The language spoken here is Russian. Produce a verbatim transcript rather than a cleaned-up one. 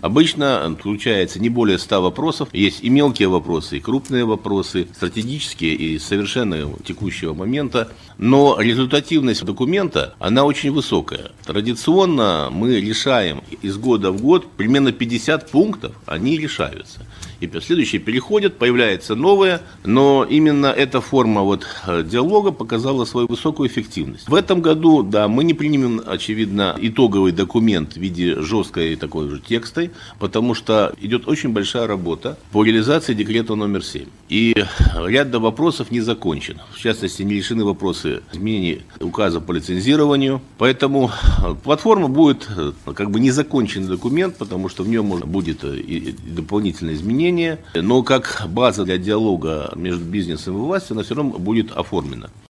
Обычно получается не более ста вопросов. Есть и мелкие вопросы, и крупные вопросы, стратегические и совершенно текущего момента. Но результативность документа, она очень высокая. Традиционно мы решаем из года в год примерно пятьдесят пунктов, они решаются. И следующие переходят, появляется новое, но именно эта форма вот диалога показала свою высокую эффективность. В этом году, да, мы не примем, очевидно, итоговый документ в виде жесткой такой же текста, потому что идет очень большая работа по реализации декрета номер семь. И ряд вопросов не закончен. В частности, не решены вопросы изменений указа по лицензированию. Поэтому платформа будет как бы незаконченный документ, потому что в нем будет и дополнительные изменения. Но как база для диалога между бизнесом и властью, она все равно будет оформлена.